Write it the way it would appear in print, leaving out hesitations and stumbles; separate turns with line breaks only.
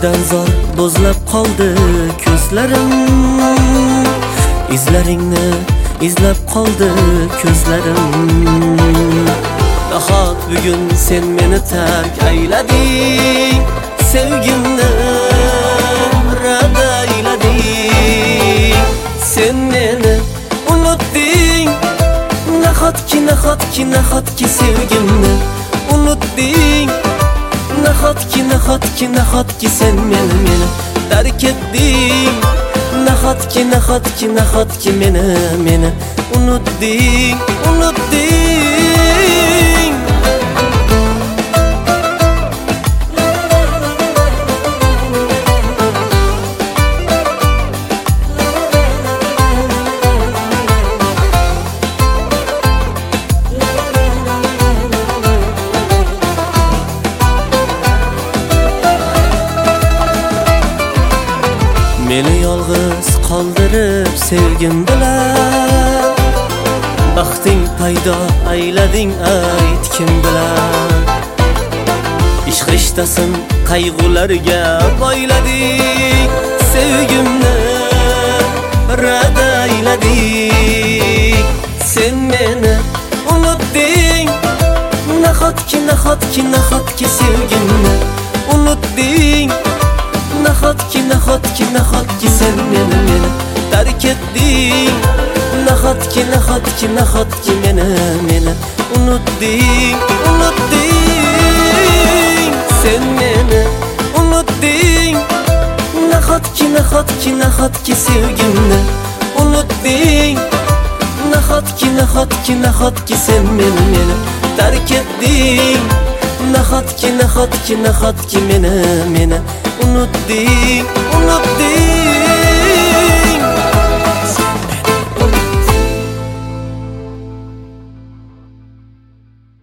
sendan zor bo'zlab qoldi ko'zlarim, izlaringni izlab qoldi ko'zlarim. Nahot bugun sen meni tark aylading, sevgimni rad aylading. Sen meni unutding, nahotki nahotki nahotki sevgimni unutding. Nahotki nahotki nahotki sen meni tark etding. Nahotki nahotki nahotki meni unutding, unutding. Meni yolg'iz qoldirib sevgim bilan baxting paydo aylading, ayt kim bilan. Ishq rishtasin qayg'ularga boylading, sevgimni rad aylading. Sen meni unutding, nahotki nahotki nahotki sevgimni unutding. Nahotki nahotki nahotki sen meni tark etding. Nahotki nahotki nahotki meni unutding, unutding. Sen meni unutding. Nahotki nahotki nahotki sevgimni unutding. Nahotki nahotki nahotki sen meni tark etding. Nahotki nahotki nahotki meni unutding, unutding.